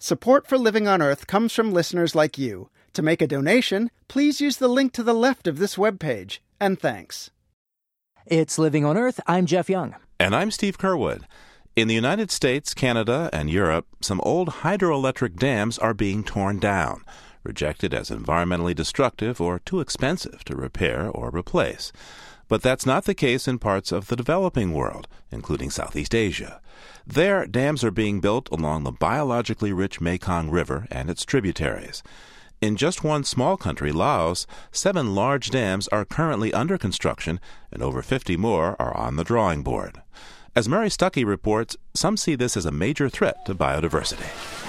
Support for Living on Earth comes from listeners like you. To make a donation, please use the link to the left of this webpage. And thanks. It's Living on Earth. I'm Jeff Young. And I'm Steve Curwood. In the United States, Canada, and Europe, some old hydroelectric dams are being torn down, rejected as environmentally destructive or too expensive to repair or replace. But that's not the case in parts of the developing world, including Southeast Asia. There, dams are being built along the biologically rich Mekong River and its tributaries. In just one small country, Laos, 7 large dams are currently under construction, and over 50 more are on the drawing board. As Murray Stuckey reports, some see this as a major threat to biodiversity.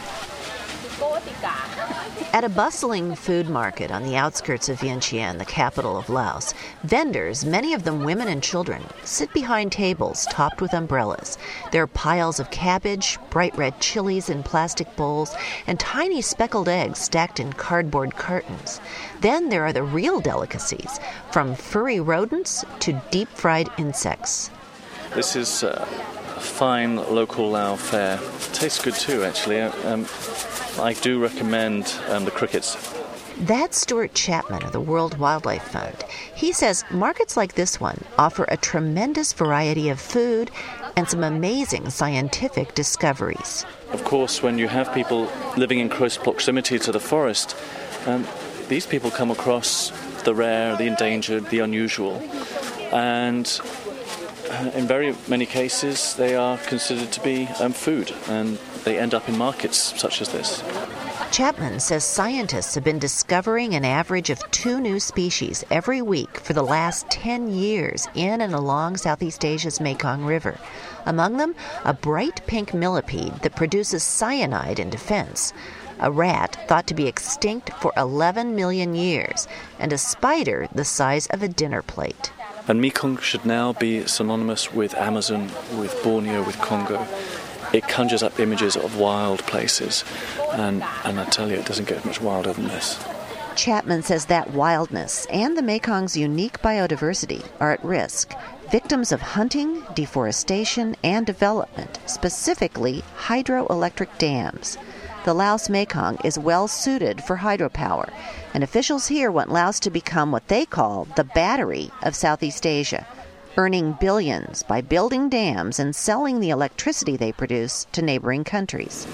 At a bustling food market on the outskirts of Vientiane, the capital of Laos, vendors, many of them women and children, sit behind tables topped with umbrellas. There are piles of cabbage, bright red chilies in plastic bowls, and tiny speckled eggs stacked in cardboard cartons. Then there are the real delicacies, from furry rodents to deep-fried insects. This is a fine local Lao fare. Tastes good too, actually. I do recommend the crickets. That's Stuart Chapman of the World Wildlife Fund. He says markets like this one offer a tremendous variety of food and some amazing scientific discoveries. Of course, when you have people living in close proximity to the forest, these people come across the rare, the endangered, the unusual, and in very many cases they are considered to be food, and they end up in markets such as this. Chapman says scientists have been discovering an average of 2 new species every week for the last 10 years in and along Southeast Asia's Mekong River. Among them, a bright pink millipede that produces cyanide in defense, a rat thought to be extinct for 11 million years, and a spider the size of a dinner plate. And Mekong should now be synonymous with Amazon, with Borneo, with Congo. It conjures up images of wild places, and I tell you, it doesn't get much wilder than this. Chapman says that wildness and the Mekong's unique biodiversity are at risk, victims of hunting, deforestation, and development, specifically hydroelectric dams. The Laos Mekong is well suited for hydropower, and officials here want Laos to become what they call the battery of Southeast Asia, earning billions by building dams and selling the electricity they produce to neighboring countries.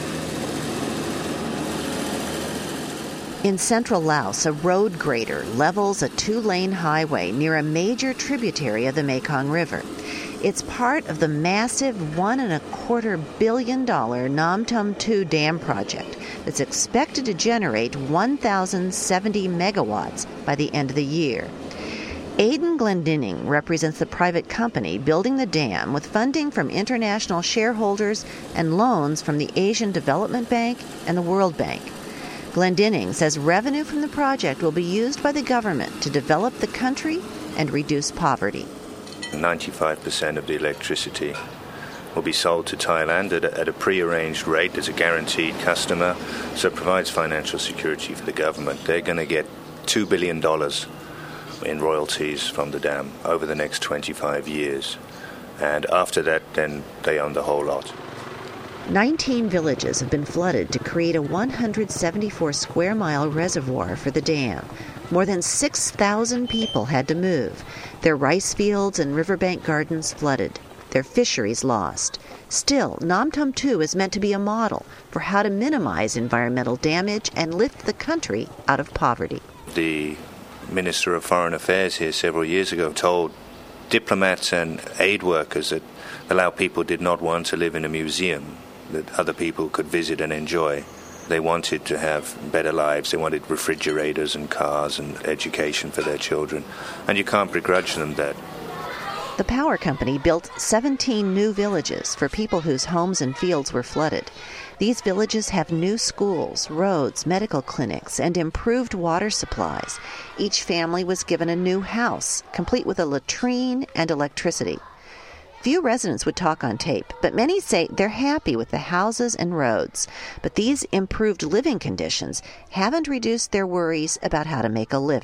In central Laos, a road grader levels a 2-lane highway near a major tributary of the Mekong River. It's part of the massive $1.25 billion Nam Tum 2 dam project that's expected to generate 1,070 megawatts by the end of the year. Aidan Glendinning represents the private company building the dam with funding from international shareholders and loans from the Asian Development Bank and the World Bank. Glendinning says revenue from the project will be used by the government to develop the country and reduce poverty. 95% of the electricity will be sold to Thailand at a pre-arranged rate as a guaranteed customer, so it provides financial security for the government. They're going to get $2 billion in royalties from the dam over the next 25 years. And after that, then they own the whole lot. 19 villages have been flooded to create a 174-square-mile reservoir for the dam. More than 6,000 people had to move. Their rice fields and riverbank gardens flooded. Their fisheries lost. Still, Nam Tum 2 is meant to be a model for how to minimize environmental damage and lift the country out of poverty. The Minister of Foreign Affairs here several years ago told diplomats and aid workers that the Lao people did not want to live in a museum that other people could visit and enjoy. They wanted to have better lives. They wanted refrigerators and cars and education for their children. And you can't begrudge them that. The power company built 17 new villages for people whose homes and fields were flooded. These villages have new schools, roads, medical clinics, and improved water supplies. Each family was given a new house, complete with a latrine and electricity. Few residents would talk on tape, but many say they're happy with the houses and roads. But these improved living conditions haven't reduced their worries about how to make a living.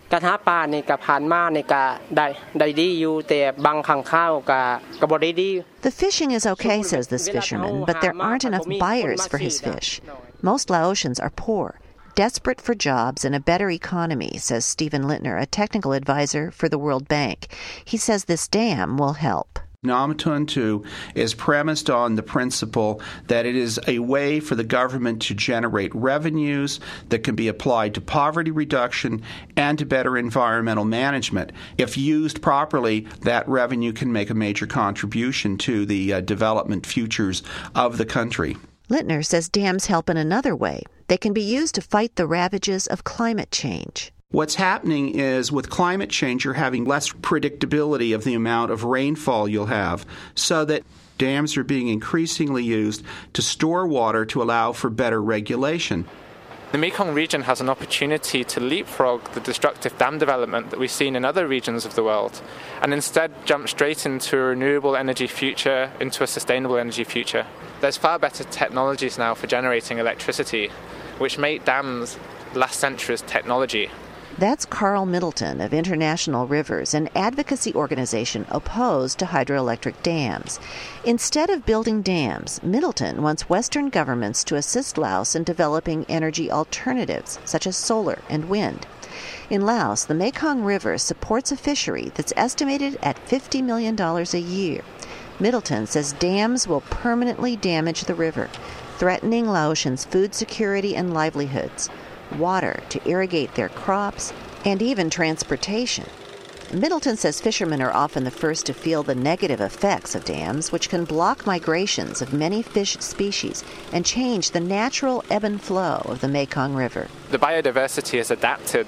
การหาปลานี่ก็ผ่านมานี่ก็ได้ดีอยู่แต่บางครั้งข้าวก็บ่ได้ดี The fishing is okay, says this fisherman, but there aren't enough buyers for his fish. Most Laotians are poor, desperate for jobs and a better economy, says Stephen Littner, a technical advisor for the World Bank. He says this dam will help. Namatun 2 is premised on the principle that it is a way for the government to generate revenues that can be applied to poverty reduction and to better environmental management. If used properly, that revenue can make a major contribution to the development futures of the country. Littner says dams help in another way. They can be used to fight the ravages of climate change. What's happening is with climate change, you're having less predictability of the amount of rainfall you'll have, so that dams are being increasingly used to store water to allow for better regulation. The Mekong region has an opportunity to leapfrog the destructive dam development that we've seen in other regions of the world, and instead jump straight into a renewable energy future, into a sustainable energy future. There's far better technologies now for generating electricity, which make dams last century's technology. That's Carl Middleton of International Rivers, an advocacy organization opposed to hydroelectric dams. Instead of building dams, Middleton wants Western governments to assist Laos in developing energy alternatives, such as solar and wind. In Laos, the Mekong River supports a fishery that's estimated at $50 million a year. Middleton says dams will permanently damage the river, threatening Laotians' food security and livelihoods, water to irrigate their crops, and even transportation. Middleton says fishermen are often the first to feel the negative effects of dams, which can block migrations of many fish species and change the natural ebb and flow of the Mekong River. The biodiversity has adapted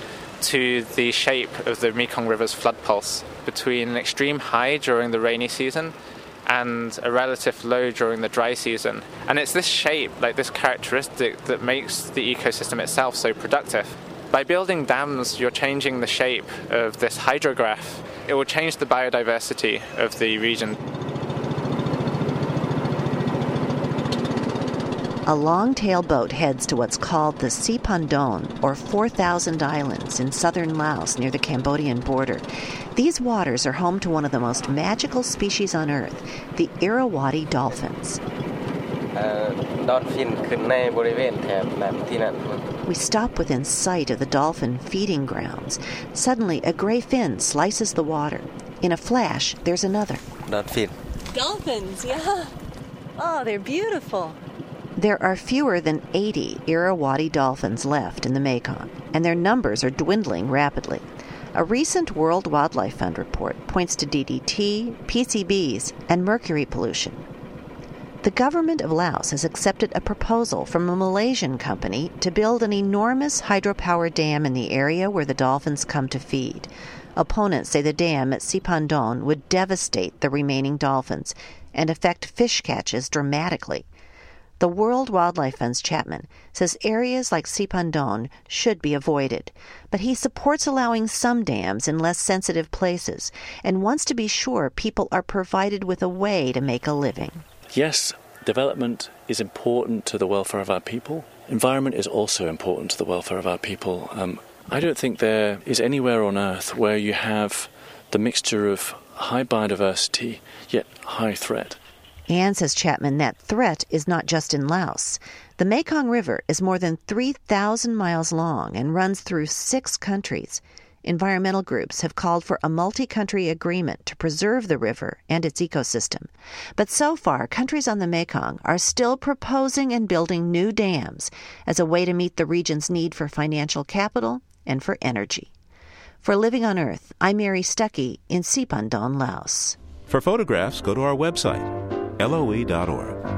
to the shape of the Mekong River's flood pulse between an extreme high during the rainy season and a relative low during the dry season. And it's this shape, like this characteristic, that makes the ecosystem itself so productive. By building dams, you're changing the shape of this hydrograph. It will change the biodiversity of the region. A long-tail boat heads to what's called the Sipandon, or 4,000 Islands, in southern Laos near the Cambodian border. These waters are home to one of the most magical species on Earth, the Irrawaddy dolphins. We stop within sight of the dolphin feeding grounds. Suddenly, a gray fin slices the water. In a flash, there's another. Dolphins, yeah. Oh, they're beautiful. There are fewer than 80 Irrawaddy dolphins left in the Mekong, and their numbers are dwindling rapidly. A recent World Wildlife Fund report points to DDT, PCBs, and mercury pollution. The government of Laos has accepted a proposal from a Malaysian company to build an enormous hydropower dam in the area where the dolphins come to feed. Opponents say the dam at Sipandon would devastate the remaining dolphins and affect fish catches dramatically. The World Wildlife Fund's Chapman says areas like Sipandon should be avoided, but he supports allowing some dams in less sensitive places and wants to be sure people are provided with a way to make a living. Yes, development is important to the welfare of our people. Environment is also important to the welfare of our people. I don't think there is anywhere on Earth where you have the mixture of high biodiversity yet high threat. And, says Chapman, that threat is not just in Laos. The Mekong River is more than 3,000 miles long and runs through 6 countries. Environmental groups have called for a multi-country agreement to preserve the river and its ecosystem. But so far, countries on the Mekong are still proposing and building new dams as a way to meet the region's need for financial capital and for energy. For Living on Earth, I'm Mary Stuckey in Sipandon, Laos. For photographs, go to our website, loe.org.